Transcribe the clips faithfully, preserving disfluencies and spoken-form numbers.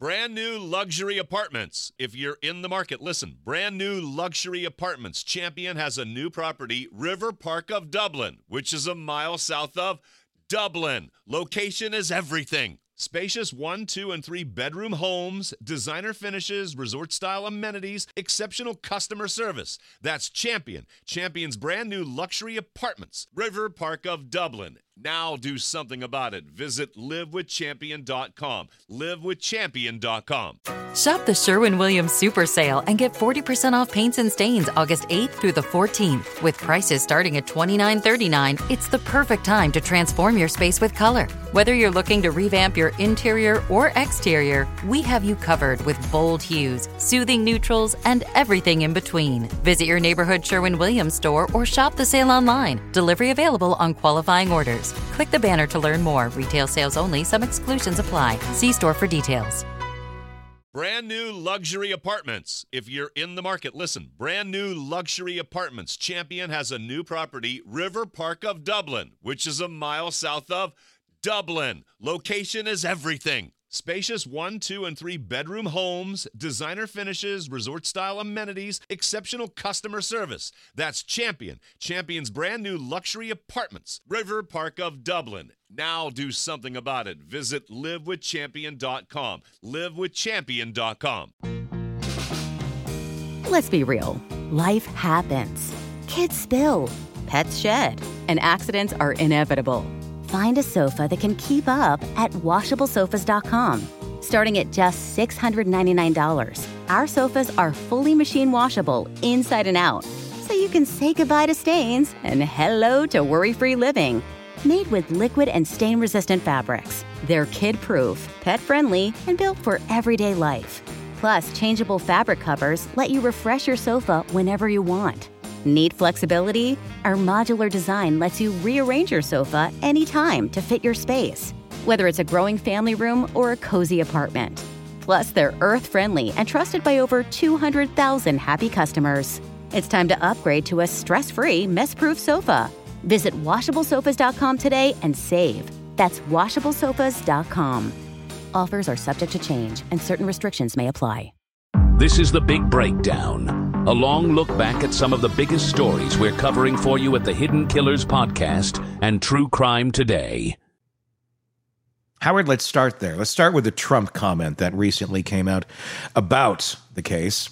Brand new luxury apartments. If you're in the market, listen. Brand new luxury apartments. Champion has a new property, River Park of Dublin, which is a mile south of Dublin. Location is everything. Spacious one, two, and three bedroom homes, designer finishes, resort-style amenities, exceptional customer service. That's Champion. Champion's brand new luxury apartments. River Park of Dublin. Now do something about it. Visit live with champion dot com. live with champion dot com. Shop the Sherwin-Williams Super Sale and get forty percent off paints and stains August eighth through the fourteenth. With prices starting at twenty-nine thirty-nine, it's the perfect time to transform your space with color. Whether you're looking to revamp your interior or exterior, we have you covered with bold hues, soothing neutrals, and everything in between. Visit your neighborhood Sherwin-Williams store or shop the sale online. Delivery available on qualifying orders. Click the banner to learn more. Retail sales only. Some exclusions apply. See store for details. Brand new luxury apartments. If you're in the market, listen. Brand new luxury apartments. Champion has a new property, River Park of Dublin, which is a mile south of Dublin. Location is everything. Spacious one, two, and three bedroom homes, designer finishes, resort-style amenities, exceptional customer service. That's Champion. Champion's brand new luxury apartments. River Park of Dublin. Now do something about it. Visit live with champion dot com. live with champion dot com. Let's be real. Life happens. Kids spill. Pets shed. And accidents are inevitable. Find a sofa that can keep up at washable sofas dot com. Starting at just six hundred ninety-nine dollars, our sofas are fully machine washable inside and out, so you can say goodbye to stains and hello to worry-free living. Made with liquid and stain-resistant fabrics, they're kid-proof, pet-friendly, and built for everyday life. Plus, changeable fabric covers let you refresh your sofa whenever you want. Need flexibility? Our modular design lets you rearrange your sofa anytime to fit your space, whether it's a growing family room or a cozy apartment. Plus, they're earth-friendly and trusted by over two hundred thousand happy customers. It's time to upgrade to a stress-free, mess-proof sofa. Visit washable sofas dot com today and save. That's washable sofas dot com. Offers are subject to change and certain restrictions may apply. This is The Big Breakdown, a long look back at some of the biggest stories we're covering for you at the Hidden Killers podcast and True Crime Today. Howard, let's start there. Let's start with the Trump comment that recently came out about the case,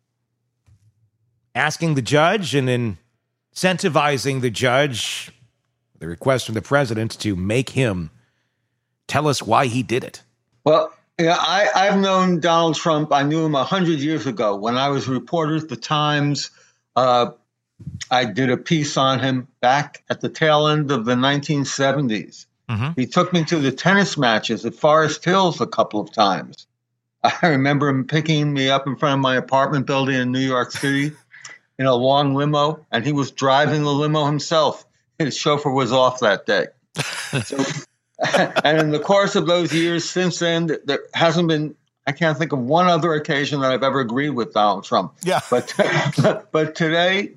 asking the judge and incentivizing the judge, the request from the president to make him tell us why he did it. Well, yeah, I, I've known Donald Trump. I knew him a hundred years ago when I was a reporter at the Times. Uh, I did a piece on him back at the tail end of the nineteen seventies. Mm-hmm. He took me to the tennis matches at Forest Hills a couple of times. I remember him picking me up in front of my apartment building in New York City in a long limo, and he was driving the limo himself. His chauffeur was off that day. So, and in the course of those years since then, there hasn't been, I can't think of one other occasion that I've ever agreed with Donald Trump. Yeah. But, but today,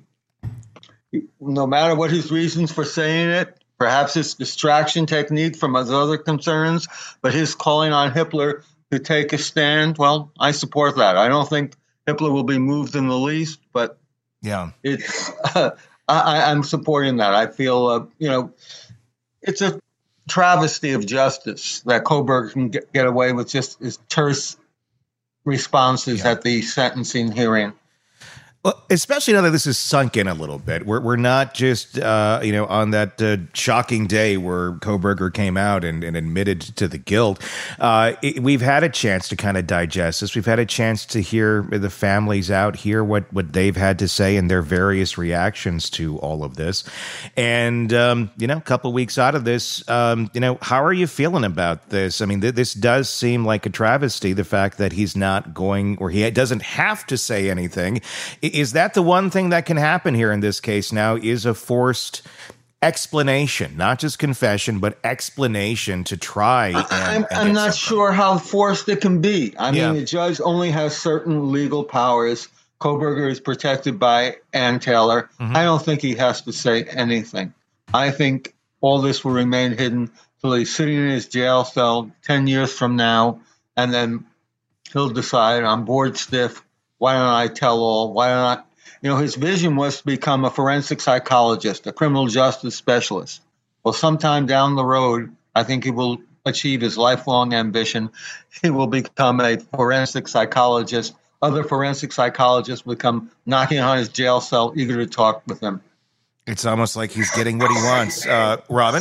no matter what his reasons for saying it, perhaps it's distraction technique from his other concerns, but his calling on Hitler to take a stand, well, I support that. I don't think Hitler will be moved in the least, but yeah, it's uh, I, I'm supporting that. I feel, uh, you know, it's a travesty of justice that Kohberger can get, get away with just his terse responses yeah. at the sentencing hearing. Well, especially now that this is sunk in a little bit. We're we're not just, uh, you know, on that uh, shocking day where Kohberger came out and, and admitted to the guilt. Uh, it, we've had a chance to kind of digest this. We've had a chance to hear the families out, hear what, what they've had to say and their various reactions to all of this. And, um, you know, a couple of weeks out of this, um, you know, how are you feeling about this? I mean, th- this does seem like a travesty, the fact that he's not going, or he doesn't have to say anything. Is that the one thing that can happen here in this case now, is a forced explanation, not just confession, but explanation to try. And, I'm, and I'm not sure how forced it can be. I yeah. mean, the judge only has certain legal powers. Kohberger is protected by Ann Taylor. Mm-hmm. I don't think he has to say anything. I think all this will remain hidden till he's sitting in his jail cell ten years from now, and then he'll decide, I'm bored stiff. Why don't I tell all? Why don't I? You know, his vision was to become a forensic psychologist, a criminal justice specialist. Well, sometime down the road, I think he will achieve his lifelong ambition. He will become a forensic psychologist. Other forensic psychologists will come knocking on his jail cell, eager to talk with him. It's almost like he's getting what he wants. Uh, Robin?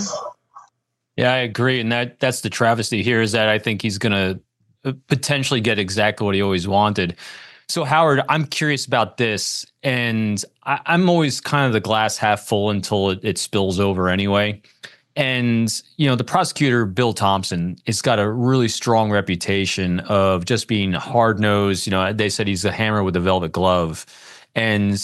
Yeah, I agree. And that that's the travesty here, is that I think he's going to potentially get exactly what he always wanted. So, Howard, I'm curious about this, and I, I'm always kind of the glass half full until it, it spills over anyway. And, you know, the prosecutor, Bill Thompson, has got a really strong reputation of just being hard-nosed. You know, they said he's a hammer with a velvet glove. And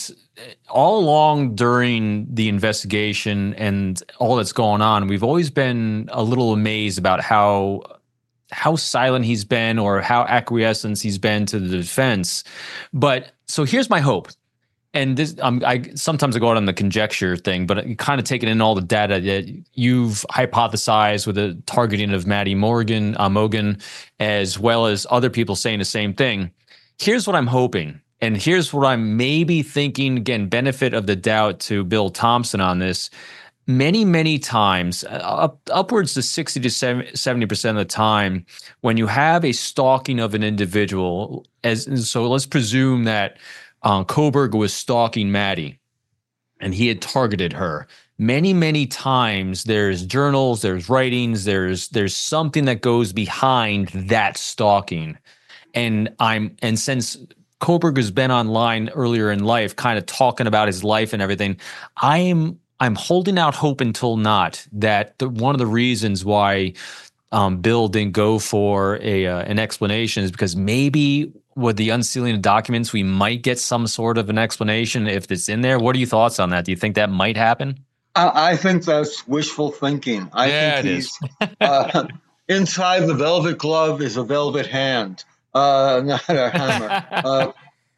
all along during the investigation and all that's going on, we've always been a little amazed about how how silent he's been or how acquiescent he's been to the defense. But so here's my hope. And this, um, I sometimes I go out on the conjecture thing, but kind of taking in all the data that you've hypothesized with the targeting of Maddie Morgan, uh, Mogan, as well as other people saying the same thing. Here's what I'm hoping. And here's what I'm maybe thinking, again, benefit of the doubt to Bill Thompson on this. Many, many times, up, upwards to sixty to seventy percent of the time, when you have a stalking of an individual, as so let's presume that uh, Kohberger was stalking Maddie and he had targeted her. Many, many times there's journals, there's writings, there's there's something that goes behind that stalking. And I'm and since Kohberger's been online earlier in life, kind of talking about his life and everything, I'm I'm holding out hope until not that the, one of the reasons why um, Bill didn't go for a uh, an explanation is because maybe with the unsealing of documents, we might get some sort of an explanation if it's in there. What are your thoughts on that? Do you think that might happen? I, I think that's wishful thinking. I yeah, think it he's, is. uh, inside the velvet glove is a velvet hand, uh, not a hammer. Uh,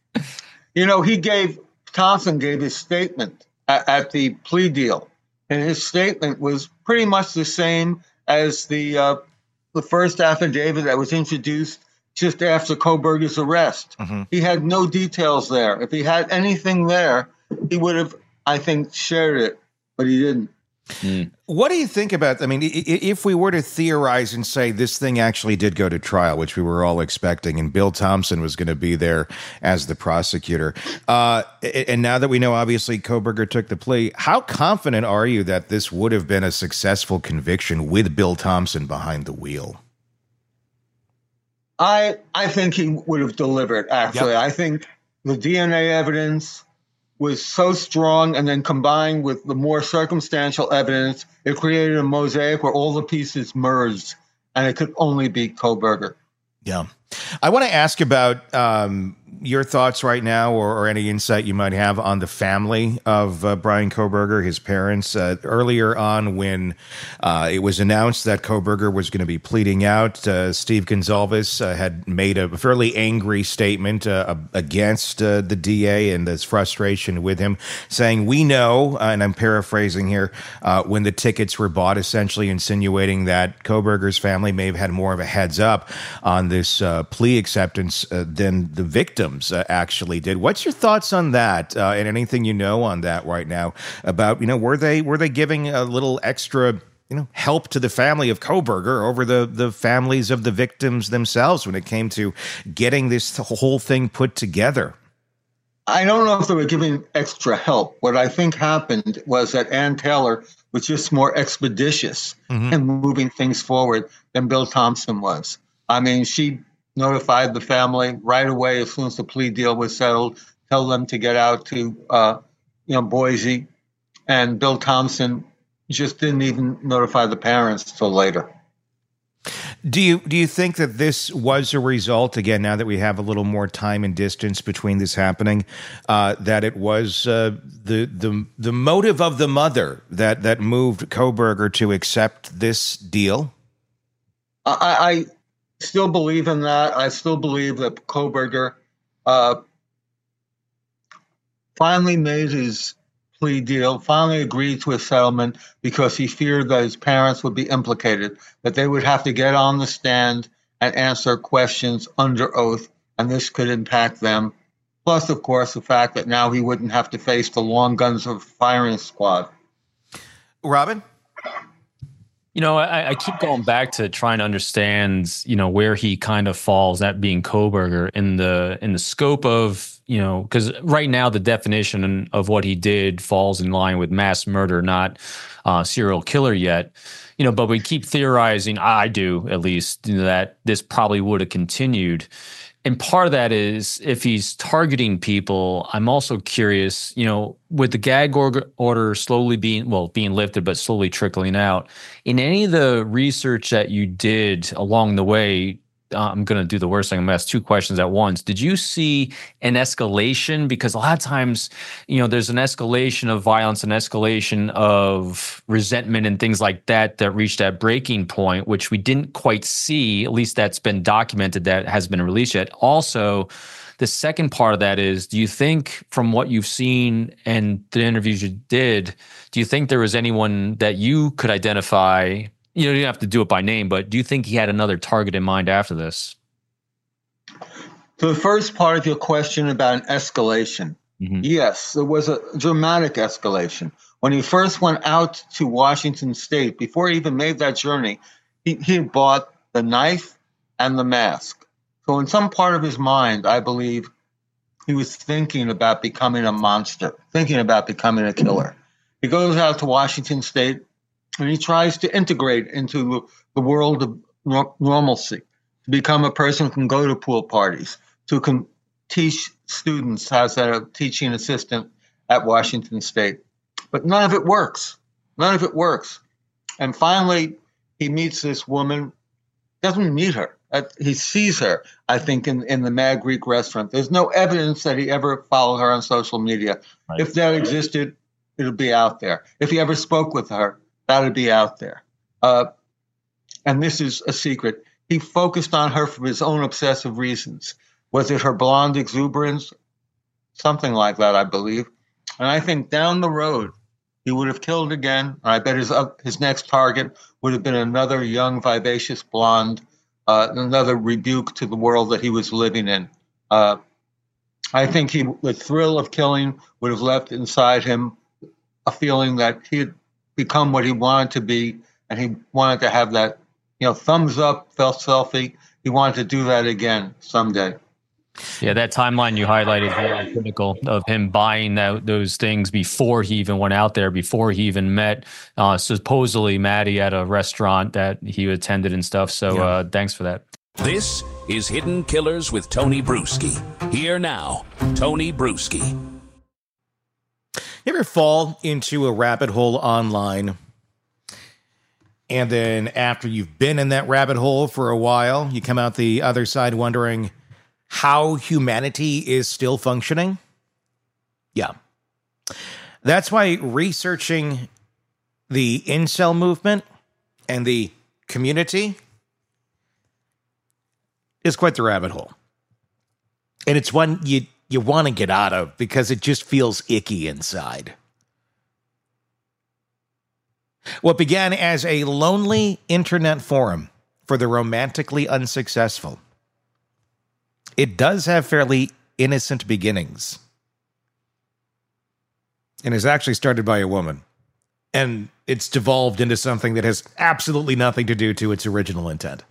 you know, he gave, Thompson gave his statement at, at the plea deal, and his statement was pretty much the same as the uh, the first affidavit that was introduced just after Kohberger's arrest. Mm-hmm. He had no details there. If he had anything there, he would have, I think, shared it, but he didn't. Mm. What do you think about, I mean, if we were to theorize and say this thing actually did go to trial, which we were all expecting, and Bill Thompson was going to be there as the prosecutor, uh, and now that we know, obviously, Kohberger took the plea, how confident are you that this would have been a successful conviction with Bill Thompson behind the wheel? I I think he would have delivered, actually. Yep. I think the D N A evidence was so strong, and then combined with the more circumstantial evidence, it created a mosaic where all the pieces merged, and it could only be Kohberger. Yeah. I want to ask about um, your thoughts right now, or, or any insight you might have on the family of uh, Bryan Kohberger, his parents. Uh, earlier on, when uh, it was announced that Kohberger was going to be pleading out, uh, Steve Gonsalves uh, had made a fairly angry statement uh, against uh, the D A and his frustration with him, saying, we know, uh, and I'm paraphrasing here, uh, when the tickets were bought, essentially insinuating that Kohberger's family may have had more of a heads up on this uh, plea acceptance uh, than the victims uh, actually did. What's your thoughts on that, uh, and anything you know on that right now about, you know, were they were they giving a little extra, you know, help to the family of Kohberger over the the families of the victims themselves when it came to getting this whole thing put together? I don't know if they were giving extra help. What I think happened was that Ann Taylor was just more expeditious mm-hmm. in moving things forward than Bill Thompson was. I mean, she notified the family right away as soon as the plea deal was settled, tell them to get out to, uh, you know, Boise. And Bill Thompson just didn't even notify the parents till later. Do you do you think that this was a result, again, now that we have a little more time and distance between this happening, uh, that it was uh, the the the motive of the mother that that moved Kohberger to accept this deal? I. I still believe in that. I still believe that Kohberger uh, finally made his plea deal, finally agreed to a settlement because he feared that his parents would be implicated, that they would have to get on the stand and answer questions under oath, and this could impact them. Plus, of course, the fact that now he wouldn't have to face the long guns of firing squad. Robin? You know, I, I keep going back to trying to understand, you know, where he kind of falls, that being Kohberger, in the in the scope of, you know, because right now the definition of what he did falls in line with mass murder, not uh, serial killer yet. You know, but we keep theorizing, I do at least, you know, that this probably would have continued. And part of that is if he's targeting people, I'm also curious, you know, with the gag order slowly being, well, being lifted, but slowly trickling out, in any of the research that you did along the way, uh, I'm going to do the worst thing. I'm going to ask two questions at once. Did you see an escalation? Because a lot of times, you know, there's an escalation of violence, an escalation of resentment and things like that that reached that breaking point, which we didn't quite see. At least that's been documented, that has been released yet. Also, the second part of that is, do you think from what you've seen and the interviews you did, do you think there was anyone that you could identify? You know, you don't have to do it by name, but do you think he had another target in mind after this? To the first part of your question about an escalation, mm-hmm. Yes, there was a dramatic escalation. When he first went out to Washington State, before he even made that journey, he, he had bought the knife and the mask. So in some part of his mind, I believe he was thinking about becoming a monster, thinking about becoming a killer. He goes out to Washington State, and he tries to integrate into the world of normalcy, to become a person who can go to pool parties, to can teach students as a teaching assistant at Washington State. But none of it works. None of it works. And finally, he meets this woman, doesn't meet her. He sees her, I think, in, in the Mad Greek restaurant. There's no evidence that he ever followed her on social media. Right. If that existed, it'll be out there. If he ever spoke with her, that would be out there. Uh, and this is a secret. He focused on her for his own obsessive reasons. Was it her blonde exuberance? Something like that, I believe. And I think down the road, he would have killed again. I bet his, uh, his next target would have been another young, vivacious blonde, uh, another rebuke to the world that he was living in. Uh, I think he, the thrill of killing would have left inside him a feeling that he had become what he wanted to be, and he wanted to have that, you know, thumbs up, felt selfie. He wanted to do that again someday. Yeah, that timeline you highlighted is very critical, of him buying that, those things before he even went out there, before he even met uh, supposedly Maddie at a restaurant that he attended and stuff. So yeah. uh, thanks for that. This is Hidden Killers with Tony Bruschi. Here now, Tony Bruschi. You ever fall into a rabbit hole online, and then after you've been in that rabbit hole for a while, you come out the other side wondering how humanity is still functioning? Yeah. That's why researching the incel movement and the community is quite the rabbit hole. And it's one you you want to get out of because it just feels icky inside. What began as a lonely internet forum for the romantically unsuccessful, it does have fairly innocent beginnings. And is actually started by a woman. And it's devolved into something that has absolutely nothing to do to its original intent.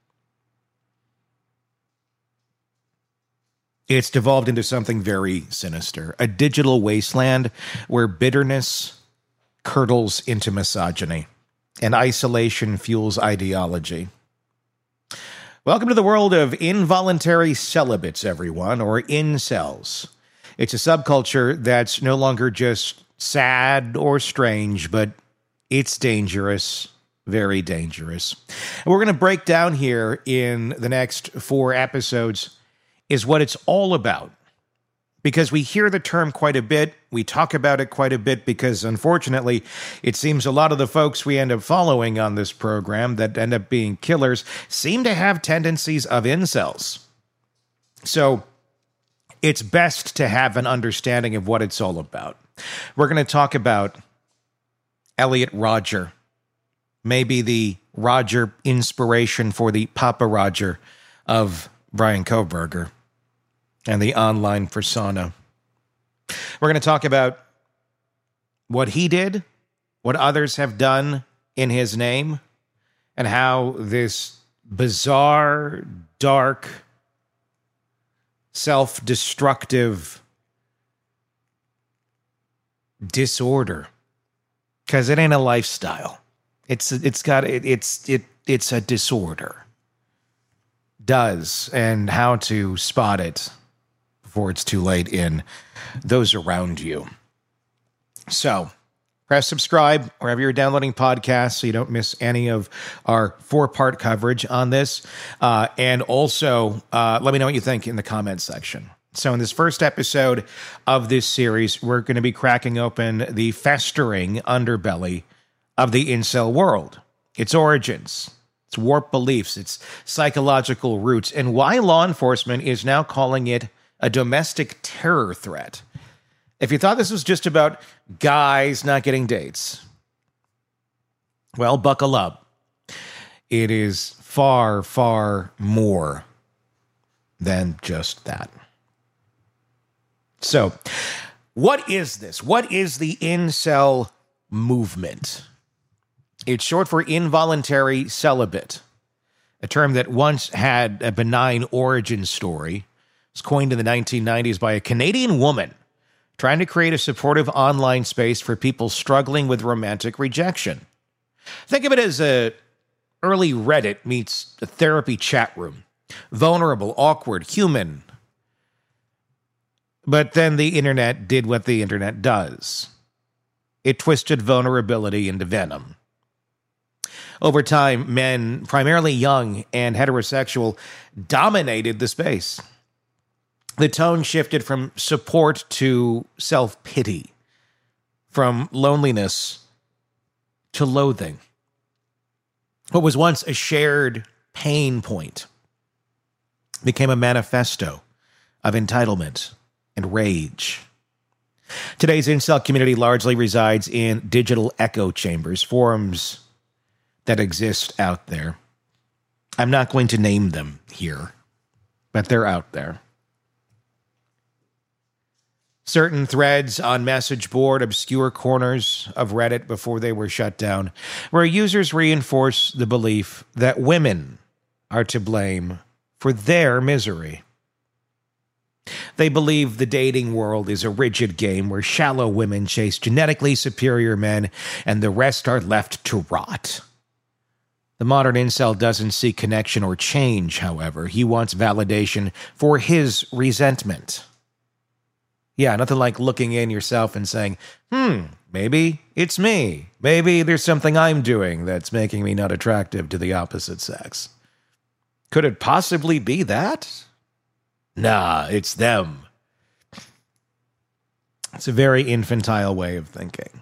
It's devolved into something very sinister. A digital wasteland where bitterness curdles into misogyny and isolation fuels ideology. Welcome to the world of involuntary celibates, everyone, or incels. It's a subculture that's no longer just sad or strange, but it's dangerous, very dangerous. And we're going to break down here in the next four episodes is what it's all about. Because we hear the term quite a bit, we talk about it quite a bit, because unfortunately, it seems a lot of the folks we end up following on this program that end up being killers seem to have tendencies of incels. So it's best to have an understanding of what it's all about. We're going to talk about Elliot Rodger, maybe the Roger inspiration for the Papa Roger of Bryan Kohberger and the online persona. We're going to talk about what he did, what others have done in his name, and how this bizarre, dark, self-destructive disorder, because it ain't a lifestyle. It's it's got it, it's it it's a disorder. Does, and how to spot it before it's too late in those around you. So, press subscribe wherever you're downloading podcasts so you don't miss any of our four-part coverage on this. Uh, and also, uh, let me know what you think in the comments section. So in this first episode of this series, we're going to be cracking open the festering underbelly of the incel world, its origins, its warped beliefs, its psychological roots, and why law enforcement is now calling it a domestic terror threat. If you thought this was just about guys not getting dates, well, buckle up. It is far, far more than just that. So, what is this? What is the incel movement? It's short for involuntary celibate, a term that once had a benign origin story. It was coined in the nineteen nineties by a Canadian woman trying to create a supportive online space for people struggling with romantic rejection. Think of it as a early Reddit meets a therapy chat room. Vulnerable, awkward, human. But then the internet did what the internet does. It twisted vulnerability into venom. Over time, men, primarily young and heterosexual, dominated the space. The tone shifted from support to self-pity, from loneliness to loathing. What was once a shared pain point became a manifesto of entitlement and rage. Today's incel community largely resides in digital echo chambers, forums that exist out there. I'm not going to name them here, but they're out there. Certain threads on message board, obscure corners of Reddit before they were shut down, where users reinforce the belief that women are to blame for their misery. They believe the dating world is a rigid game where shallow women chase genetically superior men and the rest are left to rot. The modern incel doesn't seek connection or change, however. He wants validation for his resentment. Yeah, nothing like looking in yourself and saying, hmm, maybe it's me. Maybe there's something I'm doing that's making me not attractive to the opposite sex. Could it possibly be that? Nah, it's them. It's a very infantile way of thinking.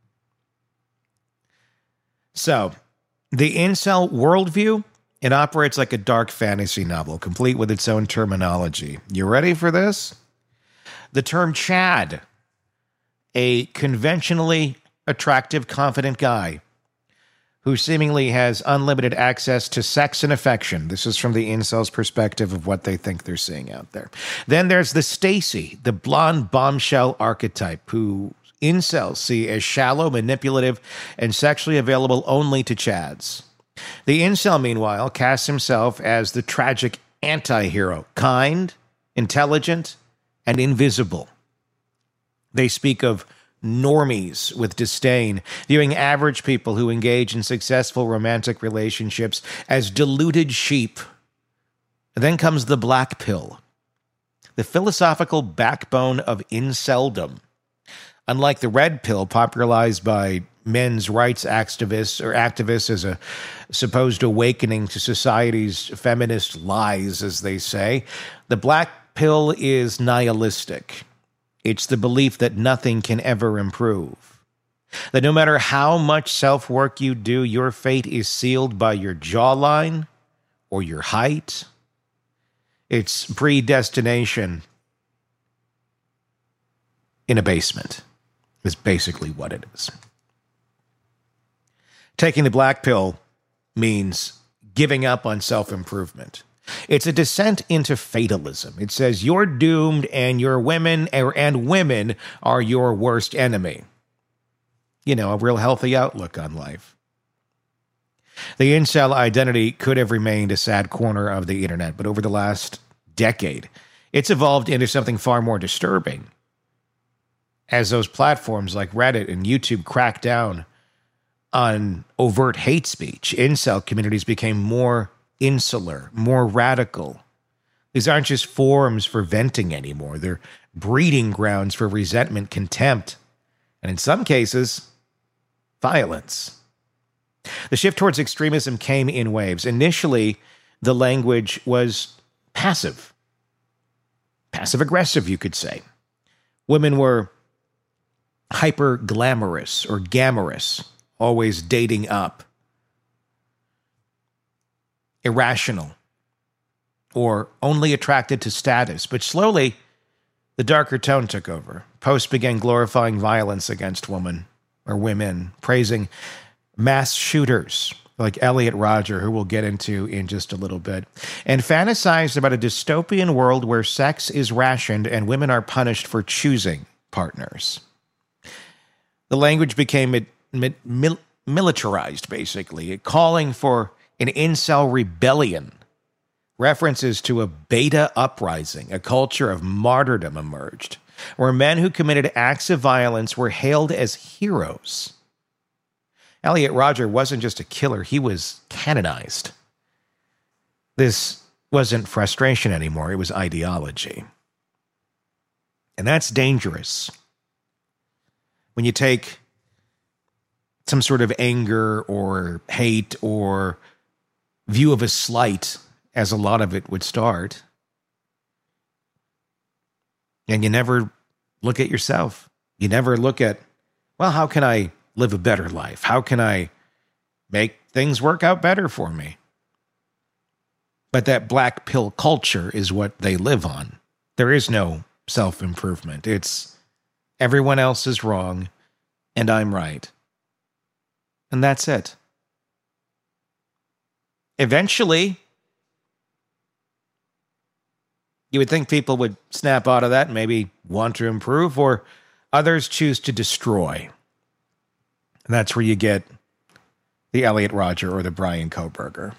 So, the incel worldview, it operates like a dark fantasy novel, complete with its own terminology. You ready for this? The term Chad, a conventionally attractive, confident guy who seemingly has unlimited access to sex and affection. This is from the incel's perspective of what they think they're seeing out there. Then there's the Stacy, the blonde bombshell archetype, who incels see as shallow, manipulative, and sexually available only to Chads. The incel, meanwhile, casts himself as the tragic anti-hero, kind, intelligent, and invisible. They speak of normies with disdain, viewing average people who engage in successful romantic relationships as deluded sheep. And then comes the black pill, the philosophical backbone of inceldom. Unlike the red pill popularized by men's rights activists or activists as a supposed awakening to society's feminist lies, as they say, the black pill is nihilistic. It's the belief that nothing can ever improve. That no matter how much self-work you do, your fate is sealed by your jawline or your height. It's predestination in a basement is basically what it is. Taking the black pill means giving up on self-improvement. It's a descent into fatalism. It says you're doomed and your women and women are your worst enemy. You know, a real healthy outlook on life. The incel identity could have remained a sad corner of the internet, but over the last decade, it's evolved into something far more disturbing. As those platforms like Reddit and YouTube crack down on overt hate speech, incel communities became more insular, more radical. These aren't just forums for venting anymore. They're breeding grounds for resentment, contempt, and in some cases, violence. The shift towards extremism came in waves. Initially, the language was passive. Passive-aggressive, you could say. Women were hyper-glamorous or gamorous, always dating up. Irrational, or only attracted to status. But slowly, the darker tone took over. Posts began glorifying violence against women or women, praising mass shooters like Elliot Rodger, who we'll get into in just a little bit, and fantasized about a dystopian world where sex is rationed and women are punished for choosing partners. The language became mil- mil- militarized, basically, calling for an incel rebellion. References to a beta uprising, a culture of martyrdom emerged, where men who committed acts of violence were hailed as heroes. Elliot Rodger wasn't just a killer, he was canonized. This wasn't frustration anymore, it was ideology. And that's dangerous. When you take some sort of anger or hate or view of a slight, as a lot of it would start, and you never look at yourself. You never look at, well, how can I live a better life? How can I make things work out better for me? But that black pill culture is what they live on. There is no self-improvement. It's everyone else is wrong and I'm right. And that's it. Eventually, you would think people would snap out of that and maybe want to improve, or others choose to destroy. And that's where you get the Elliot Rodger or the Bryan Kohberger.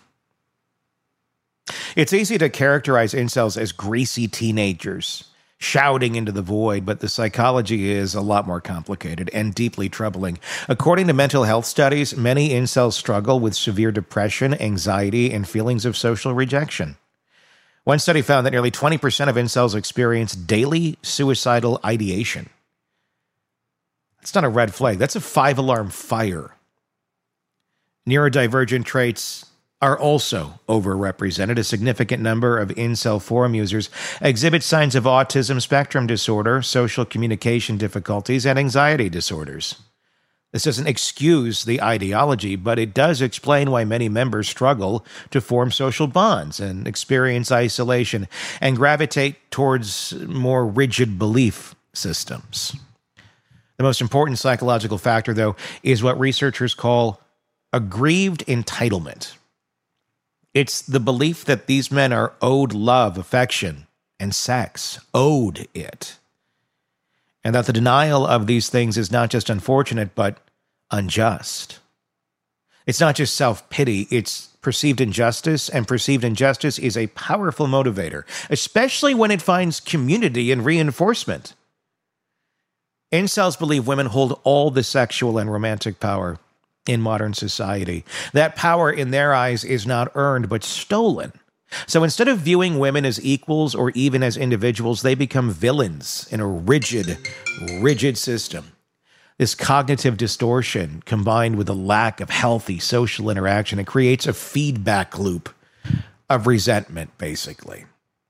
It's easy to characterize incels as greasy teenagers shouting into the void, but the psychology is a lot more complicated and deeply troubling. According to mental health studies, many incels struggle with severe depression, anxiety, and feelings of social rejection. One study found that nearly twenty percent of incels experience daily suicidal ideation. That's not a red flag. That's a five-alarm fire. Neurodivergent traits are also overrepresented. A significant number of incel forum users exhibit signs of autism spectrum disorder, social communication difficulties, and anxiety disorders. This doesn't excuse the ideology, but it does explain why many members struggle to form social bonds and experience isolation and gravitate towards more rigid belief systems. The most important psychological factor, though, is what researchers call aggrieved entitlement. It's the belief that these men are owed love, affection, and sex, owed it. And that the denial of these things is not just unfortunate, but unjust. It's not just self-pity, it's perceived injustice, and perceived injustice is a powerful motivator, especially when it finds community and reinforcement. Incels believe women hold all the sexual and romantic power in modern society. That power, in their eyes, is not earned, but stolen. So instead of viewing women as equals or even as individuals, they become villains in a rigid, rigid system. This cognitive distortion, combined with a lack of healthy social interaction, it creates a feedback loop of resentment, basically.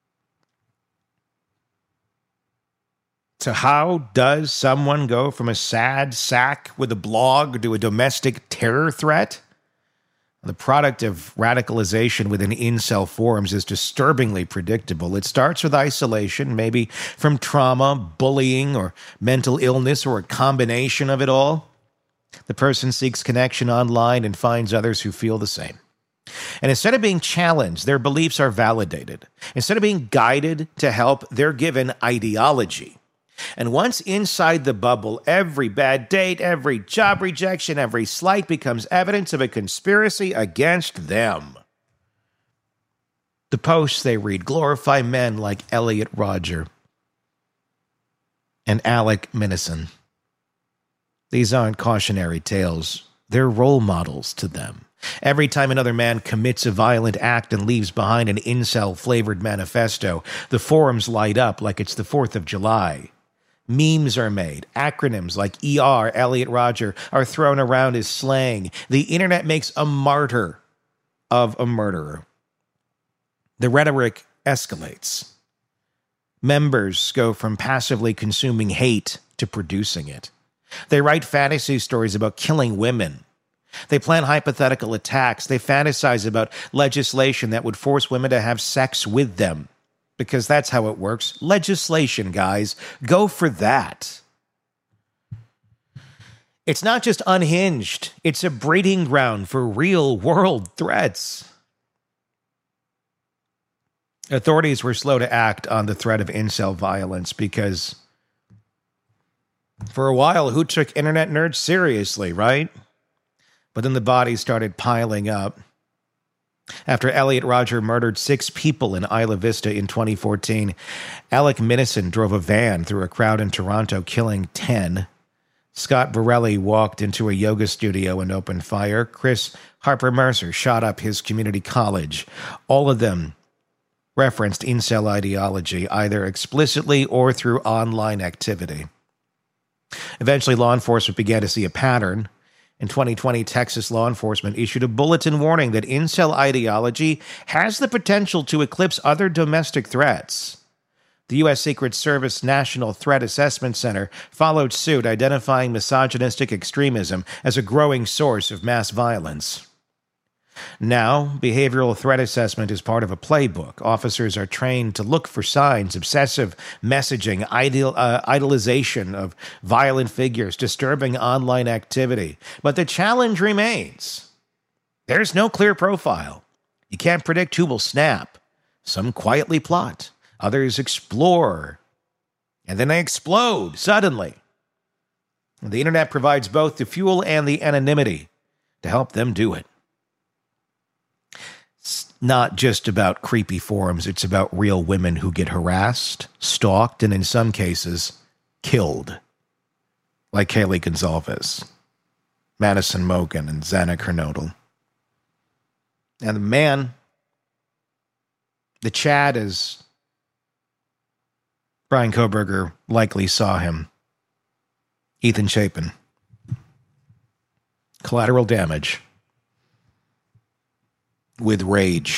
So how does someone go from a sad sack with a blog to a domestic terror threat? The product of radicalization within incel forums is disturbingly predictable. It starts with isolation, maybe from trauma, bullying, or mental illness, or a combination of it all. The person seeks connection online and finds others who feel the same. And instead of being challenged, their beliefs are validated. Instead of being guided to help, they're given ideology. And once inside the bubble, every bad date, every job rejection, every slight becomes evidence of a conspiracy against them. The posts they read glorify men like Elliot Rodger and Alec Minason. These aren't cautionary tales. They're role models to them. Every time another man commits a violent act and leaves behind an incel-flavored manifesto, the forums light up like it's the fourth of July. Memes are made. Acronyms like E R, Elliot Rodger, are thrown around as slang. The internet makes a martyr of a murderer. The rhetoric escalates. Members go from passively consuming hate to producing it. They write fantasy stories about killing women. They plan hypothetical attacks. They fantasize about legislation that would force women to have sex with them. Because that's how it works. Legislation, guys. Go for that. It's not just unhinged. It's a breeding ground for real-world threats. Authorities were slow to act on the threat of incel violence because for a while, who took internet nerds seriously, right? But then the bodies started piling up. After Elliot Rodger murdered six people in Isla Vista in twenty fourteen, Alec Minason drove a van through a crowd in Toronto, killing ten. Scott Borelli walked into a yoga studio and opened fire. Chris Harper Mercer shot up his community college. All of them referenced incel ideology, either explicitly or through online activity. Eventually, law enforcement began to see a pattern. In twenty twenty, Texas law enforcement issued a bulletin warning that incel ideology has the potential to eclipse other domestic threats. The U S Secret Service National Threat Assessment Center followed suit, identifying misogynistic extremism as a growing source of mass violence. Now, behavioral threat assessment is part of a playbook. Officers are trained to look for signs, obsessive messaging, ideal, uh, idolization of violent figures, disturbing online activity. But the challenge remains. There's no clear profile. You can't predict who will snap. Some quietly plot. Others explore. And then they explode suddenly. The internet provides both the fuel and the anonymity to help them do it. It's not just about creepy forums. It's about real women who get harassed, stalked, and in some cases, killed. Like Haley Gonzalez, Madison Mogen, and Xana Kernodle. And the man, the Chad, as Bryan Kohberger likely saw him, Ethan Chapin. Collateral damage. With rage.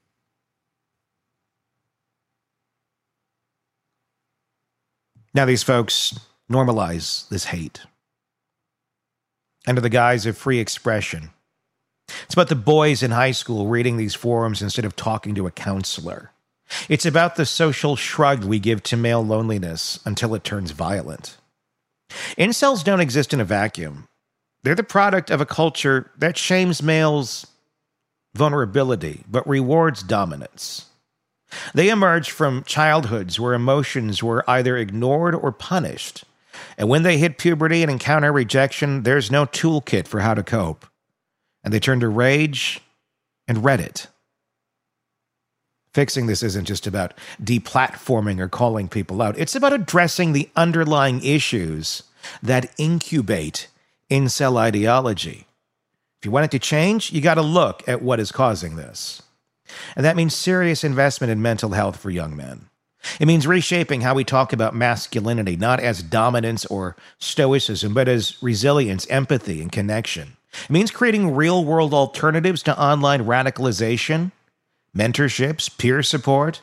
Now these folks normalize this hate under the guise of free expression. It's about the boys in high school reading these forums instead of talking to a counselor. It's about the social shrug we give to male loneliness until it turns violent. Incels don't exist in a vacuum. They're the product of a culture that shames males' vulnerability, but rewards dominance. They emerge from childhoods where emotions were either ignored or punished. And when they hit puberty and encounter rejection, there's no toolkit for how to cope. And they turn to rage and Reddit. Fixing this isn't just about deplatforming or calling people out. It's about addressing the underlying issues that incubate incel ideology. If you want it to change, you got to look at what is causing this. And that means serious investment in mental health for young men. It means reshaping how we talk about masculinity, not as dominance or stoicism, but as resilience, empathy, and connection. It means creating real-world alternatives to online radicalization, mentorships, peer support,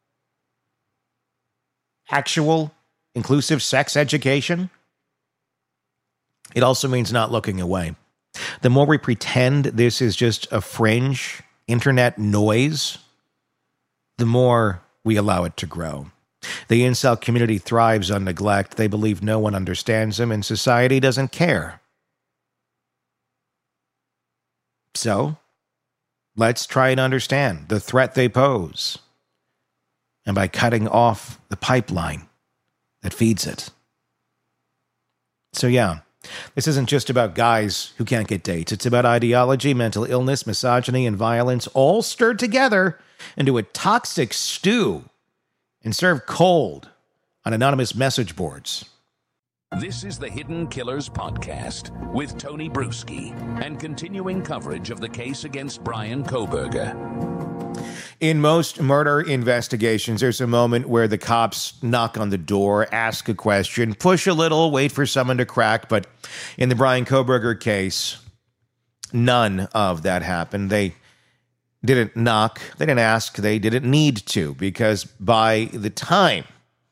actual inclusive sex education. It also means not looking away. The more we pretend this is just a fringe internet noise, the more we allow it to grow. The incel community thrives on neglect. They believe no one understands them and society doesn't care. So, let's try and understand the threat they pose. And by cutting off the pipeline that feeds it. So yeah, this isn't just about guys who can't get dates. It's about ideology, mental illness, misogyny, and violence all stirred together into a toxic stew and served cold on anonymous message boards. This is the Hidden Killers Podcast with Tony Bruschi and continuing coverage of the case against Bryan Kohberger. In most murder investigations, there's a moment where the cops knock on the door, ask a question, push a little, wait for someone to crack. But in the Bryan Kohberger case, none of that happened. They didn't knock, they didn't ask, they didn't need to, because by the time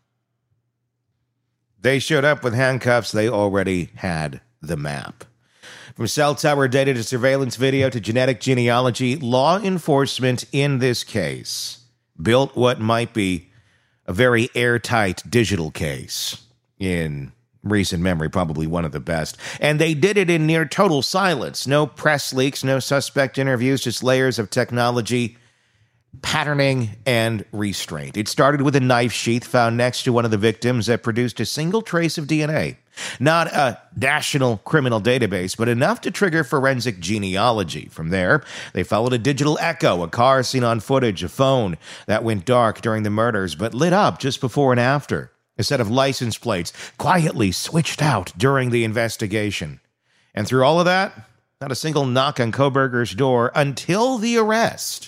they showed up with handcuffs, they already had the map. From cell tower data to surveillance video to genetic genealogy, law enforcement in this case built what might be a very airtight digital case in recent memory, probably one of the best. And they did it in near total silence. No press leaks, no suspect interviews, just layers of technology, patterning, and restraint. It started with a knife sheath found next to one of the victims that produced a single trace of D N A. Not a national criminal database, but enough to trigger forensic genealogy. From there, they followed a digital echo, a car seen on footage, a phone that went dark during the murders, but lit up just before and after. A set of license plates quietly switched out during the investigation. And through all of that, not a single knock on Kohberger's door until the arrest.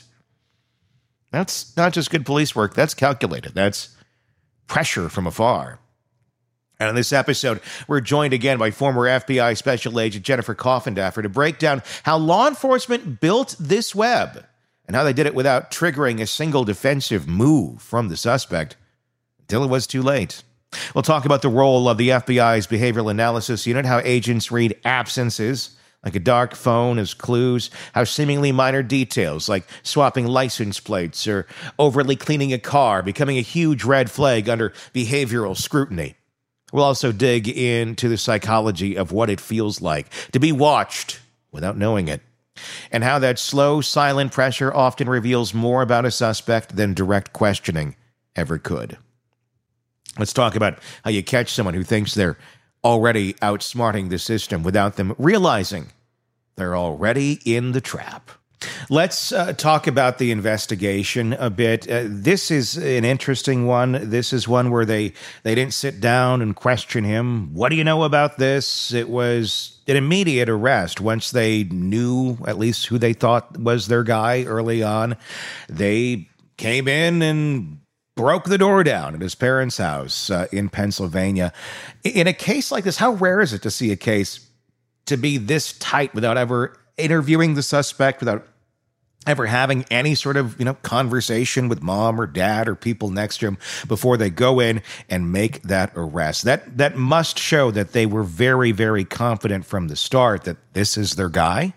That's not just good police work. That's calculated. That's pressure from afar. And in this episode, we're joined again by former F B I Special Agent Jennifer Coffindaffer to break down how law enforcement built this web and how they did it without triggering a single defensive move from the suspect until it was too late. We'll talk about the role of the F B I's Behavioral Analysis Unit, how agents read absences like a dark phone as clues, how seemingly minor details like swapping license plates or overly cleaning a car becoming a huge red flag under behavioral scrutiny. We'll also dig into the psychology of what it feels like to be watched without knowing it, and how that slow, silent pressure often reveals more about a suspect than direct questioning ever could. Let's talk about how you catch someone who thinks they're already outsmarting the system without them realizing they're already in the trap. Let's uh, talk about the investigation a bit. Uh, this is an interesting one. This is one where they, they didn't sit down and question him. What do you know about this? It was an immediate arrest. Once they knew at least who they thought was their guy early on, they came in and broke the door down at his parents' house uh, in Pennsylvania. In a case like this, how rare is it to see a case to be this tight without ever interviewing the suspect, without ever having any sort of, you know, conversation with mom or dad or people next to him before they go in and make that arrest? That that must show that they were very, very confident from the start that this is their guy.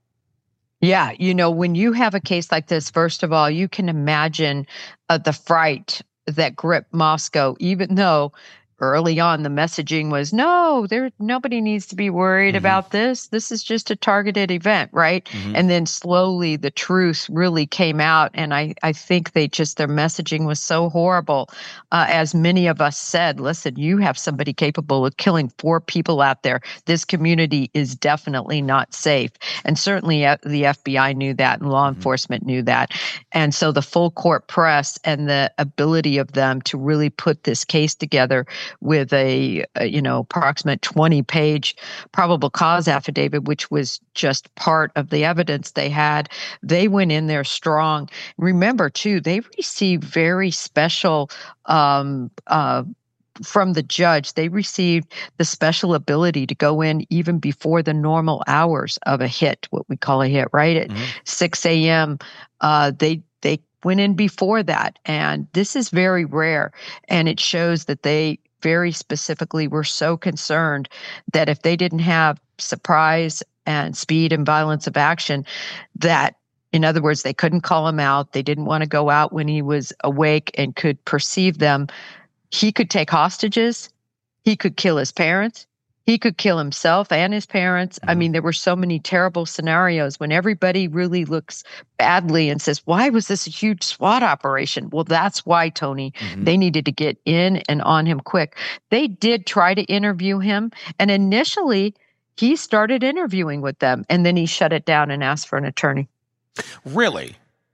Yeah, you know, when you have a case like this, first of all, you can imagine uh, the fright that gripped Moscow, even though early on the messaging was, no, there nobody needs to be worried mm-hmm. about this. This is just a targeted event, right? Mm-hmm. And then slowly the truth really came out. And I, I think they just, their messaging was so horrible. Uh, as many of us said, listen, you have somebody capable of killing four people out there. This community is definitely not safe. And certainly uh, the F B I knew that and law mm-hmm. enforcement knew that. And so the full court press and the ability of them to really put this case together with a, a you know, approximate twenty page probable cause affidavit, which was just part of the evidence they had. They went in there strong. Remember, too, they received very special um, uh, from the judge. They received the special ability to go in even before the normal hours of a hit, what we call a hit, right? At mm-hmm. six a.m., uh, they they went in before that. And this is very rare. And it shows that they very specifically were so concerned that if they didn't have surprise and speed and violence of action, that, in other words, they couldn't call him out. They didn't want to go out when he was awake and could perceive them. He could take hostages. He could kill his parents. He could kill himself and his parents. Mm-hmm. I mean, there were so many terrible scenarios when everybody really looks badly and says, why was this a huge SWAT operation? Well, that's why, Tony. Mm-hmm. They needed to get in and on him quick. They did try to interview him. And initially, he started interviewing with them. And then he shut it down and asked for an attorney. Really?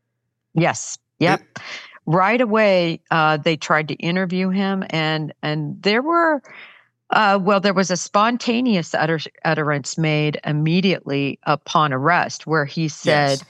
Yes. Yep. It- right away, uh, they tried to interview him. And, and there were... Uh, well, there was a spontaneous utter- utterance made immediately upon arrest where he said yes.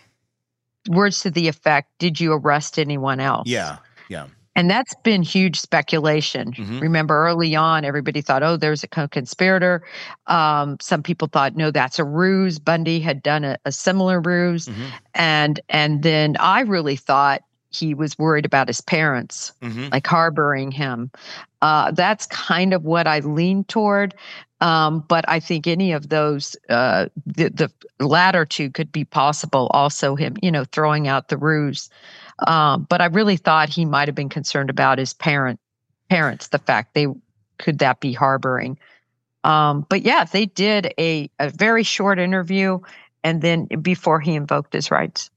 words to the effect, did you arrest anyone else? Yeah, yeah. And that's been huge speculation. Mm-hmm. Remember, early on, everybody thought, oh, there's a co-conspirator. Um, some people thought, no, that's a ruse. Bundy had done a, a similar ruse. Mm-hmm. And, and then I really thought he was worried about his parents, mm-hmm. like harboring him. Uh, that's kind of what I lean toward. Um, but I think any of those, uh, the, the latter two could be possible. Also him, you know, throwing out the ruse. Um, but I really thought he might have been concerned about his parent parents, the fact they could that be harboring. Um, but yeah, they did a, a very short interview and then before he invoked his rights.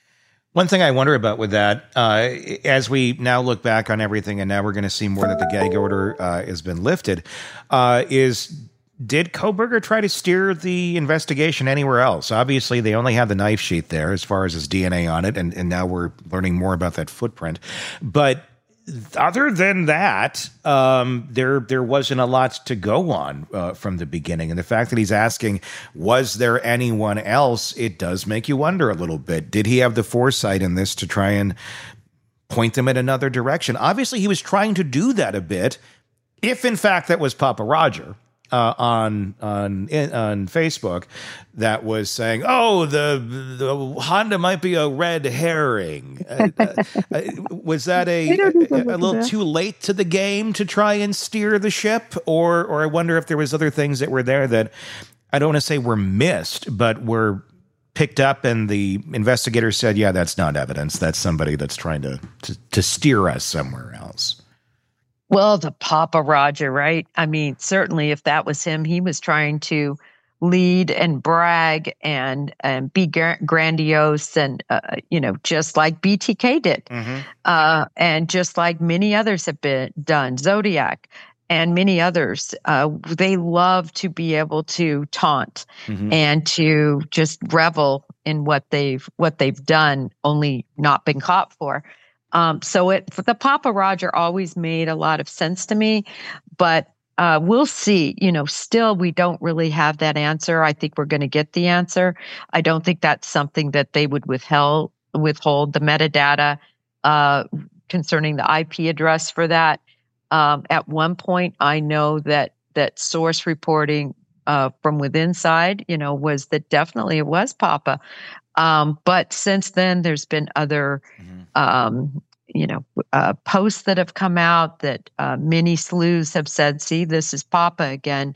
One thing I wonder about with that, uh, as we now look back on everything, and now we're going to see more that the gag order uh, has been lifted, uh, is did Kohberger try to steer the investigation anywhere else? Obviously, they only have the knife sheath there as far as his D N A on it, and, and now we're learning more about that footprint. But other than that, um, there there wasn't a lot to go on uh, from the beginning. And the fact that he's asking, was there anyone else, it does make you wonder a little bit. Did he have the foresight in this to try and point them in another direction? Obviously, he was trying to do that a bit, if in fact that was Papa Roger. Uh, on on in, on Facebook, that was saying, "Oh, the the Honda might be a red herring." Uh, uh, was that a, a, a little too late to the game to try and steer the ship, or or I wonder if there was other things that were there that I don't want to say were missed, but were picked up, and the investigator said, "Yeah, that's not evidence. That's somebody that's trying to to, to steer us somewhere else." Well, the Papa Roger, right? I mean, certainly if that was him, he was trying to lead and brag and and be grandiose and, uh, you know, just like B T K did. Mm-hmm. Uh, and just like many others have been done, Zodiac and many others, uh, they love to be able to taunt mm-hmm. and to just revel in what they've what they've done, only not been caught for. Um, so it the Papa Roger always made a lot of sense to me, but uh, we'll see. You know, still we don't really have that answer. I think we're going to get the answer. I don't think that's something that they would withheld withhold the metadata uh, concerning the I P address for that. Um, at one point, I know that that source reporting uh, from within side, you know, was that definitely it was Papa. Um, but since then, there's been other, mm-hmm. um, you know, uh, posts that have come out that uh, many sleuths have said, see, this is Papa again.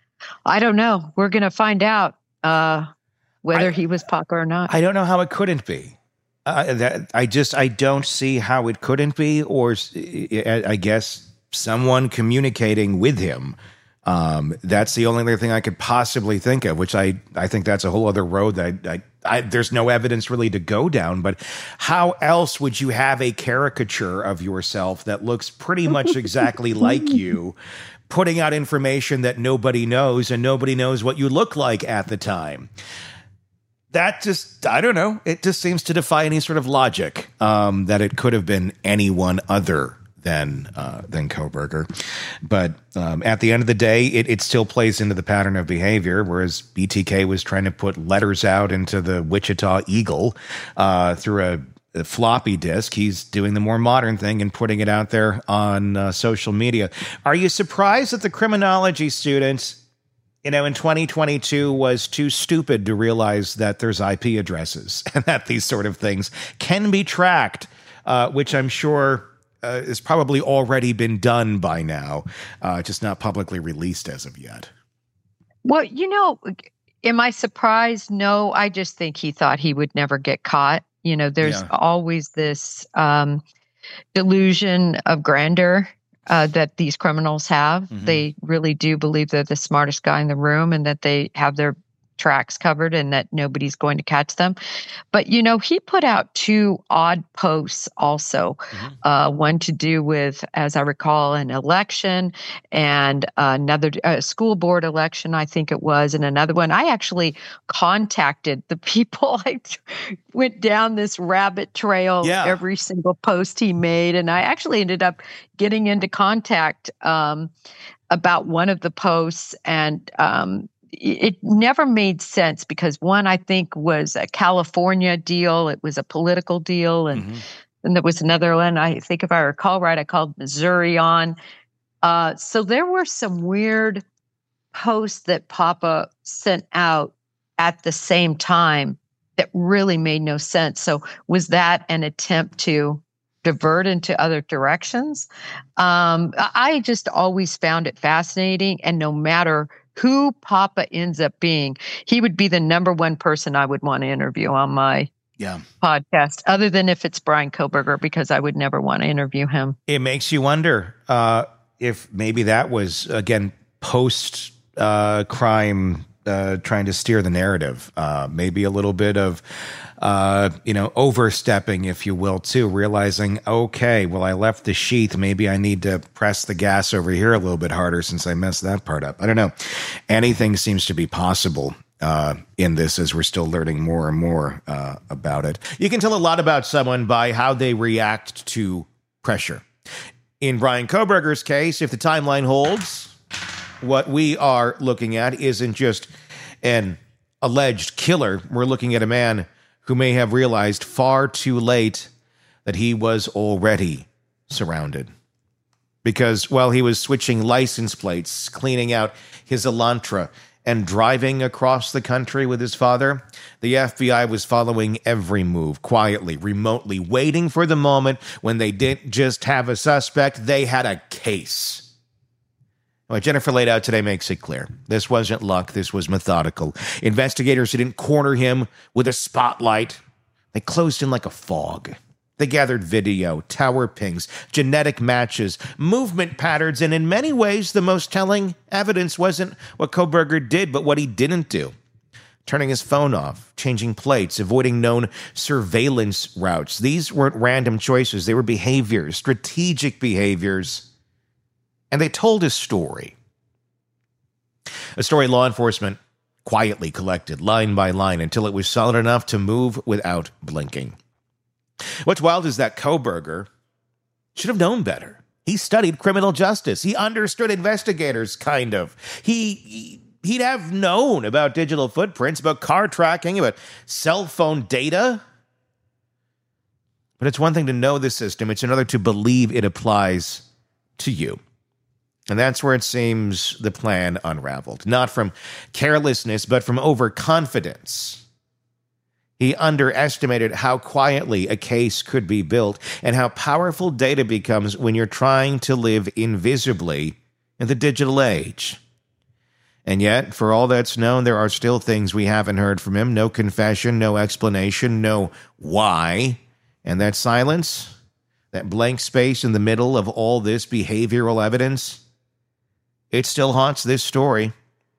I don't know. We're going to find out uh, whether I, he was Papa or not. I don't know how it couldn't be. Uh, that I just, I don't see how it couldn't be, or I guess someone communicating with him. Um, that's the only other thing I could possibly think of, which I, I think that's a whole other road that I, I, there's no evidence really to go down. But how else would you have a caricature of yourself that looks pretty much exactly like you, putting out information that nobody knows and nobody knows what you look like at the time? That just, I don't know. It just seems to defy any sort of logic um, that it could have been anyone other than uh, than Kohberger. But um, at the end of the day, it, it still plays into the pattern of behavior, whereas B T K was trying to put letters out into the Wichita Eagle uh, through a, a floppy disk. He's doing the more modern thing and putting it out there on uh, social media. Are you surprised that the criminology students, you know, in twenty twenty-two was too stupid to realize that there's I P addresses and that these sort of things can be tracked, uh, which I'm sure Uh, has probably already been done by now, uh, just not publicly released as of yet? Well, you know, am I surprised? No, I just think he thought he would never get caught. You know, there's yeah. always this um, delusion of grandeur uh, that these criminals have. Mm-hmm. They really do believe they're the smartest guy in the room and that they have their tracks covered and that nobody's going to catch them. But, you know, he put out two odd posts also, mm-hmm. uh, one to do with, as I recall, an election and uh, another uh, school board election, I think it was, and another one. I actually contacted the people. I went down this rabbit trail, yeah. every single post he made, and I actually ended up getting into contact um, about one of the posts, and um it never made sense because one, I think, was a California deal. It was a political deal. And mm-hmm. then there was another one, I think if I recall right, I called Missouri on. Uh, so there were some weird posts that Papa sent out at the same time that really made no sense. So was that an attempt to divert into other directions? Um, I just always found it fascinating. And no matter who Papa ends up being, he would be the number one person I would want to interview on my yeah. podcast, other than if it's Bryan Kohberger, because I would never want to interview him. It makes you wonder uh, if maybe that was, again, post uh, crime, uh, trying to steer the narrative. Uh, maybe a little bit of, uh, you know, overstepping, if you will, too, realizing, okay, well, I left the sheath. Maybe I need to press the gas over here a little bit harder since I messed that part up. I don't know. Anything seems to be possible uh, in this as we're still learning more and more uh, about it. You can tell a lot about someone by how they react to pressure. In Bryan Kohberger's case, if the timeline holds, what we are looking at isn't just an alleged killer. We're looking at a man who may have realized far too late that he was already surrounded. Because while he was switching license plates, cleaning out his Elantra, and driving across the country with his father, the F B I was following every move, quietly, remotely, waiting for the moment when they didn't just have a suspect, they had a case. What Jennifer laid out today makes it clear. This wasn't luck. This was methodical. Investigators didn't corner him with a spotlight. They closed in like a fog. They gathered video, tower pings, genetic matches, movement patterns, and in many ways, the most telling evidence wasn't what Kohberger did, but what he didn't do. Turning his phone off, changing plates, avoiding known surveillance routes. These weren't random choices. They were behaviors, strategic behaviors. And they told his story. A story law enforcement quietly collected line by line until it was solid enough to move without blinking. What's wild is that Kohberger should have known better. He studied criminal justice. He understood investigators, kind of. He, he, he'd have known about digital footprints, about car tracking, about cell phone data. But it's one thing to know the system. It's another to believe it applies to you. And that's where it seems the plan unraveled. Not from carelessness, but from overconfidence. He underestimated how quietly a case could be built and how powerful data becomes when you're trying to live invisibly in the digital age. And yet, for all that's known, there are still things we haven't heard from him. No confession, no explanation, no why. And that silence, that blank space in the middle of all this behavioral evidence, it still haunts this story.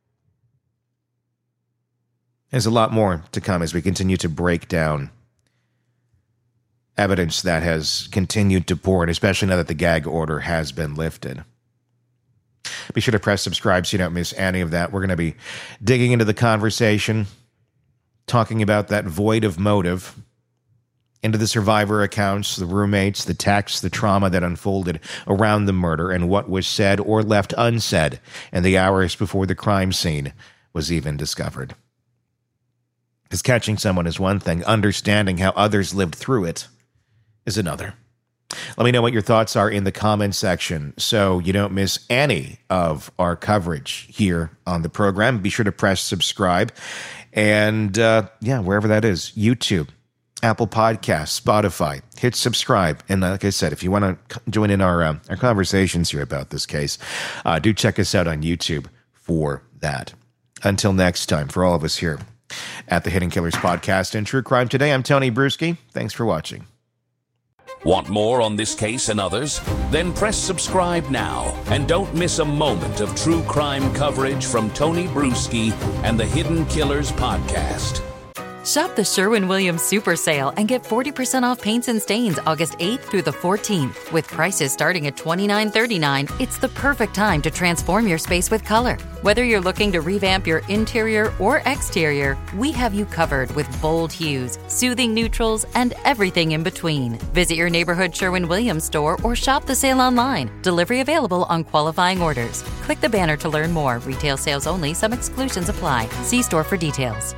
There's a lot more to come as we continue to break down evidence that has continued to pour, and especially now that the gag order has been lifted. Be sure to press subscribe so you don't miss any of that. We're going to be digging into the conversation, talking about that void of motive, into the survivor accounts, the roommates, the texts, the trauma that unfolded around the murder, and what was said or left unsaid in the hours before the crime scene was even discovered. Because catching someone is one thing, understanding how others lived through it is another. Let me know what your thoughts are in the comments section so you don't miss any of our coverage here on the program. Be sure to press subscribe. And, uh, yeah, wherever that is, YouTube, Apple Podcasts, Spotify, hit subscribe. And like I said, if you want to join in our, uh, our conversations here about this case, uh, do check us out on YouTube for that. Until next time, for all of us here at the Hidden Killers Podcast and True Crime Today, I'm Tony Bruschi. Thanks for watching. Want more on this case and others? Then press subscribe now and don't miss a moment of true crime coverage from Tony Bruschi and the Hidden Killers podcast. Shop the Sherwin-Williams Super Sale and get forty percent off paints and stains August eighth through the fourteenth. With prices starting at twenty-nine thirty-nine, it's the perfect time to transform your space with color. Whether you're looking to revamp your interior or exterior, we have you covered with bold hues, soothing neutrals, and everything in between. Visit your neighborhood Sherwin-Williams store or shop the sale online. Delivery available on qualifying orders. Click the banner to learn more. Retail sales only. Some exclusions apply. See store for details.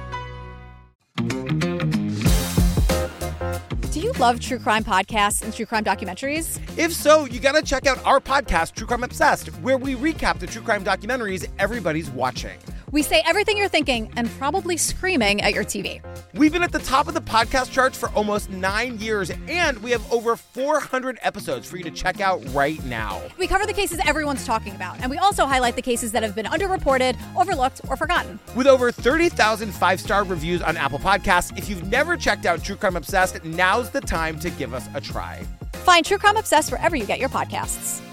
Do you love true crime podcasts and true crime documentaries? If so, you gotta check out our podcast, True Crime Obsessed, where we recap the true crime documentaries everybody's watching. We say everything you're thinking and probably screaming at your T V. We've been at the top of the podcast charts for almost nine years, and we have over four hundred episodes for you to check out right now. We cover the cases everyone's talking about, and we also highlight the cases that have been underreported, overlooked, or forgotten. With over thirty thousand five-star reviews on Apple Podcasts, if you've never checked out True Crime Obsessed, now's the time to give us a try. Find True Crime Obsessed wherever you get your podcasts.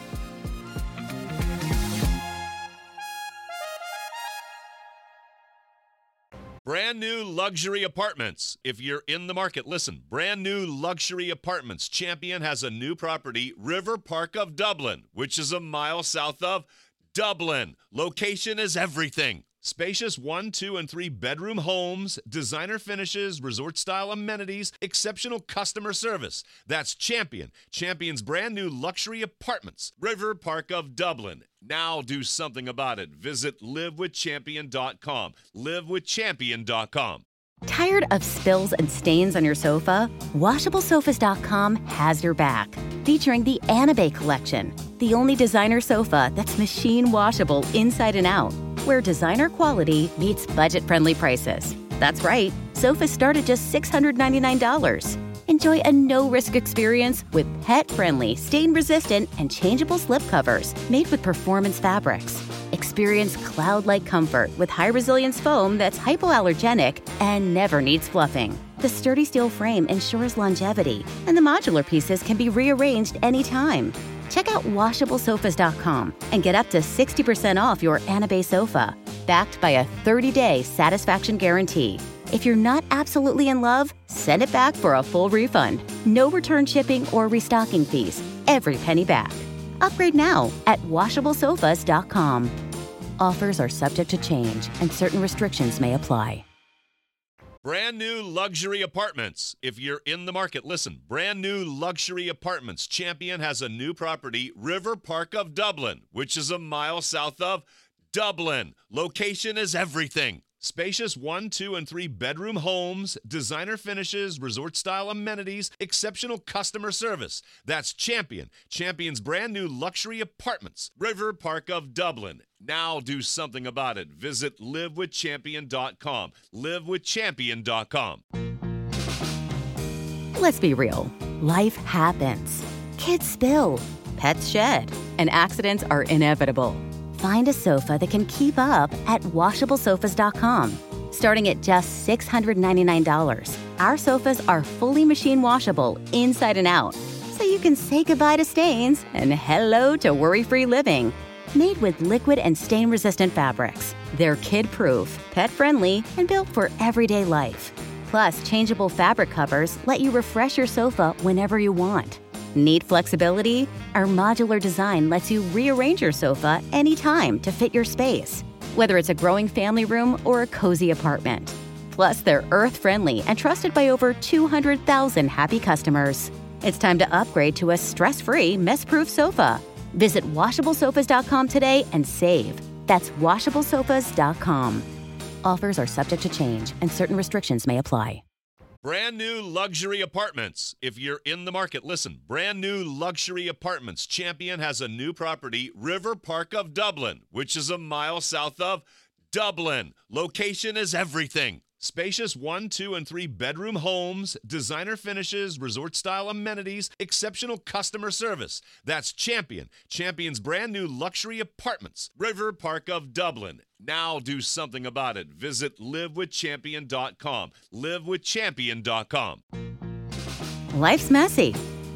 Brand new luxury apartments. If you're in the market, listen. Brand new luxury apartments. Champion has a new property, River Park of Dublin, which is a mile south of Dublin. Location is everything. Spacious one, two, and three bedroom homes, designer finishes, resort-style amenities, exceptional customer service. That's Champion. Champion's brand new luxury apartments, River Park of Dublin. Now do something about it. Visit live with champion dot com. live with champion dot com. Tired of spills and stains on your sofa? washable sofas dot com has your back. Featuring the Anabay collection, the only designer sofa that's machine washable inside and out, where designer quality meets budget-friendly prices. That's right, sofas start at just six hundred ninety-nine dollars. Enjoy a no-risk experience with pet-friendly, stain-resistant, and changeable slipcovers made with performance fabrics. Experience cloud-like comfort with high-resilience foam that's hypoallergenic and never needs fluffing. The sturdy steel frame ensures longevity, and the modular pieces can be rearranged anytime. Check out washable sofas dot com and get up to sixty percent off your Anabay sofa, backed by a thirty-day satisfaction guarantee. If you're not absolutely in love, send it back for a full refund. No return shipping or restocking fees. Every penny back. Upgrade now at washable sofas dot com. Offers are subject to change and certain restrictions may apply. Brand new luxury apartments. If you're in the market, listen. Brand new luxury apartments. Champion has a new property, River Park of Dublin, which is a mile south of Dublin. Location is everything. Spacious one, two, and three bedroom homes, designer finishes, resort-style amenities, exceptional customer service. That's Champion. Champion's brand new luxury apartments, River Park of Dublin. Now do something about it. Visit live with champion dot com. live with champion dot com. Let's be real. Life happens. Kids spill. Pets shed. And accidents are inevitable. Find a sofa that can keep up at washable sofas dot com. Starting at just six hundred ninety-nine dollars, our sofas are fully machine washable inside and out, so you can say goodbye to stains and hello to worry-free living. Made with liquid and stain-resistant fabrics, they're kid-proof, pet-friendly, and built for everyday life. Plus, changeable fabric covers let you refresh your sofa whenever you want. Need flexibility? Our modular design lets you rearrange your sofa anytime to fit your space, whether it's a growing family room or a cozy apartment. Plus, they're earth-friendly and trusted by over two hundred thousand happy customers. It's time to upgrade to a stress-free, mess-proof sofa. Visit washable sofas dot com today and save. That's washable sofas dot com. Offers are subject to change and certain restrictions may apply. Brand new luxury apartments. If you're in the market, listen. Brand new luxury apartments. Champion has a new property, River Park of Dublin, which is a mile south of Dublin. Location is everything. Spacious one, two, and three bedroom homes, designer finishes, resort-style amenities, exceptional customer service. That's Champion. Champion's brand new luxury apartments, River Park of Dublin. Now do something about it. Visit live with champion dot com. live with champion dot com. Life's messy.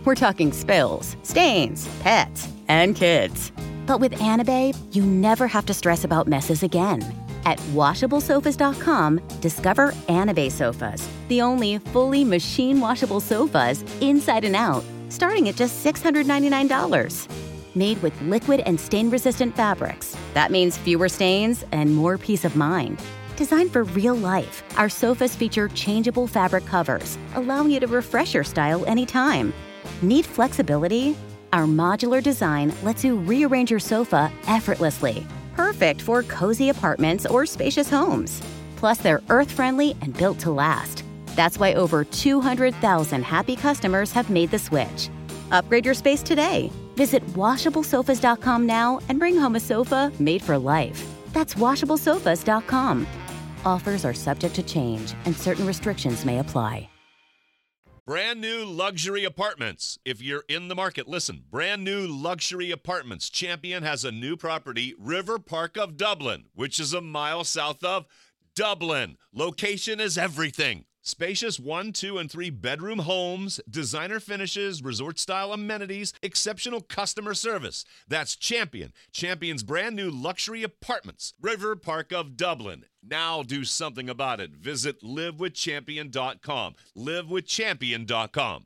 We're talking spills, stains, pets, and kids. But with Anabe, you never have to stress about messes again. At washable sofas dot com, discover Anabe sofas, the only fully machine washable sofas inside and out, starting at just six hundred ninety-nine dollars. Made with liquid and stain-resistant fabrics. That means fewer stains and more peace of mind. Designed for real life, our sofas feature changeable fabric covers, allowing you to refresh your style anytime. Need flexibility? Our modular design lets you rearrange your sofa effortlessly. Perfect for cozy apartments or spacious homes. Plus, they're earth-friendly and built to last. That's why over two hundred thousand happy customers have made the switch. Upgrade your space today. Visit washable sofas dot com now and bring home a sofa made for life. That's washable sofas dot com. Offers are subject to change and certain restrictions may apply. Brand new luxury apartments. If you're in the market, listen. Brand new luxury apartments. Champion has a new property, River Park of Dublin, which is a mile south of Dublin. Location is everything. Spacious one, two, and three bedroom homes, designer finishes, resort-style amenities, exceptional customer service. That's Champion. Champion's brand new luxury apartments. River Park of Dublin. Now do something about it. Visit live with champion dot com. live with champion dot com.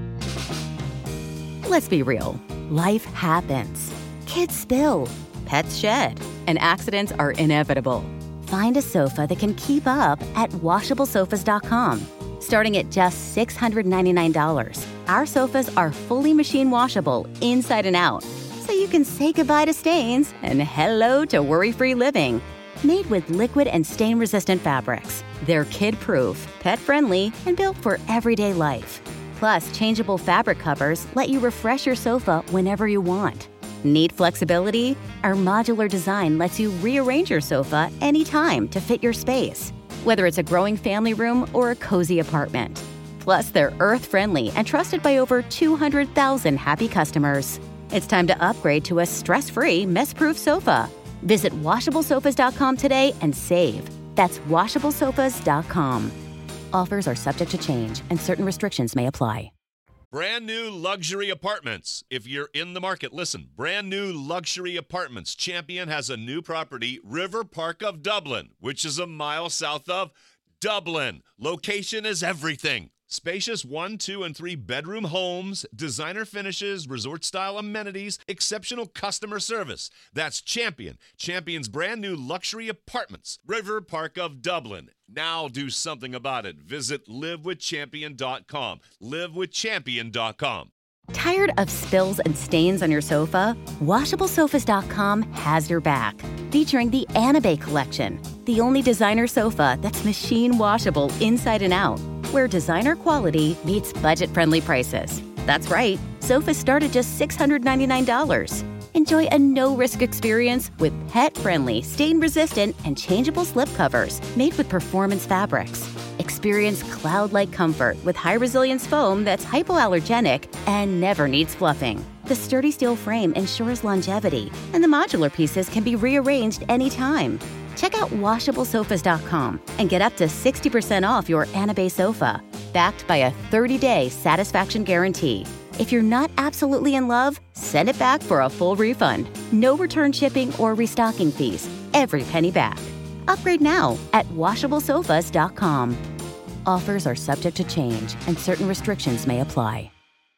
Let's be real. Life happens. Kids spill. Pets shed. And accidents are inevitable. Find a sofa that can keep up at washable sofas dot com. Starting at just six hundred ninety-nine dollars, our sofas are fully machine washable inside and out, so you can say goodbye to stains and hello to worry-free living. Made with liquid and stain-resistant fabrics, they're kid-proof, pet-friendly, and built for everyday life. Plus, changeable fabric covers let you refresh your sofa whenever you want. Need flexibility? Our modular design lets you rearrange your sofa anytime to fit your space, whether it's a growing family room or a cozy apartment. Plus, they're earth-friendly and trusted by over two hundred thousand happy customers. It's time to upgrade to a stress-free, mess-proof sofa. Visit washable sofas dot com today and save. That's washable sofas dot com. Offers are subject to change and certain restrictions may apply. Brand new luxury apartments. If you're in the market, listen. Brand new luxury apartments. Champion has a new property, River Park of Dublin, which is a mile south of Dublin. Location is everything. Spacious one, two, and three bedroom homes, designer finishes, resort-style amenities, exceptional customer service. That's Champion. Champion's brand new luxury apartments. River Park of Dublin. Now do something about it. Visit live with champion dot com. live with champion dot com. Tired of spills and stains on your sofa? washable sofas dot com has your back. Featuring the Anabe collection, the only designer sofa that's machine washable inside and out, where designer quality meets budget-friendly prices. That's right, sofas start at just six hundred ninety-nine dollars. Enjoy a no-risk experience with pet-friendly, stain-resistant, and changeable slip covers made with performance fabrics. Experience cloud-like comfort with high-resilience foam that's hypoallergenic and never needs fluffing. The sturdy steel frame ensures longevity, and the modular pieces can be rearranged anytime. Check out washable sofas dot com and get up to sixty percent off your Anabe sofa, backed by a thirty-day satisfaction guarantee. If you're not absolutely in love, send it back for a full refund. No return shipping or restocking fees. Every penny back. Upgrade now at washable sofas dot com. Offers are subject to change and certain restrictions may apply.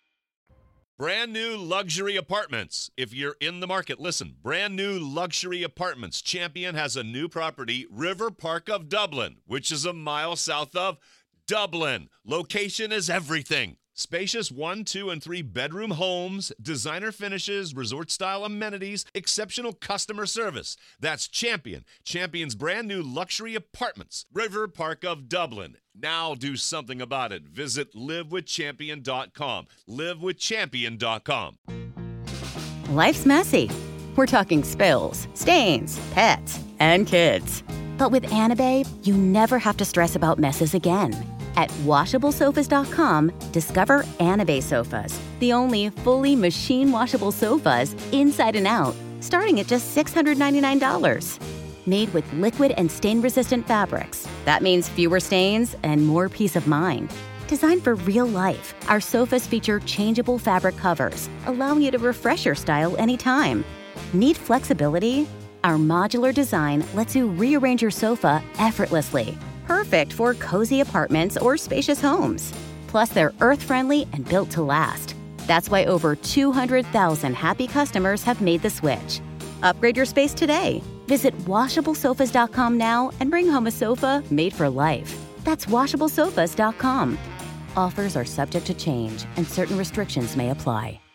Brand new luxury apartments. If you're in the market, listen. Brand new luxury apartments. Champion has a new property, River Park of Dublin, which is a mile south of Dublin. Location is everything. Spacious one, two, and three bedroom homes, designer finishes, resort-style amenities, exceptional customer service. That's Champion. Champion's brand new luxury apartments. River Park of Dublin. Now do something about it. Visit live with champion dot com. live with champion dot com. Life's messy. We're talking spills, stains, pets, and kids. But with Anabe, you never have to stress about messes again. At washable sofas dot com, discover Anabe sofas, the only fully machine washable sofas inside and out, starting at just six hundred ninety-nine dollars. Made with liquid and stain-resistant fabrics. That means fewer stains and more peace of mind. Designed for real life, our sofas feature changeable fabric covers, allowing you to refresh your style anytime. Need flexibility? Our modular design lets you rearrange your sofa effortlessly. Perfect for cozy apartments or spacious homes. Plus, they're earth-friendly and built to last. That's why over two hundred thousand happy customers have made the switch. Upgrade your space today. Visit washable sofas dot com now and bring home a sofa made for life. That's washable sofas dot com. Offers are subject to change and certain restrictions may apply.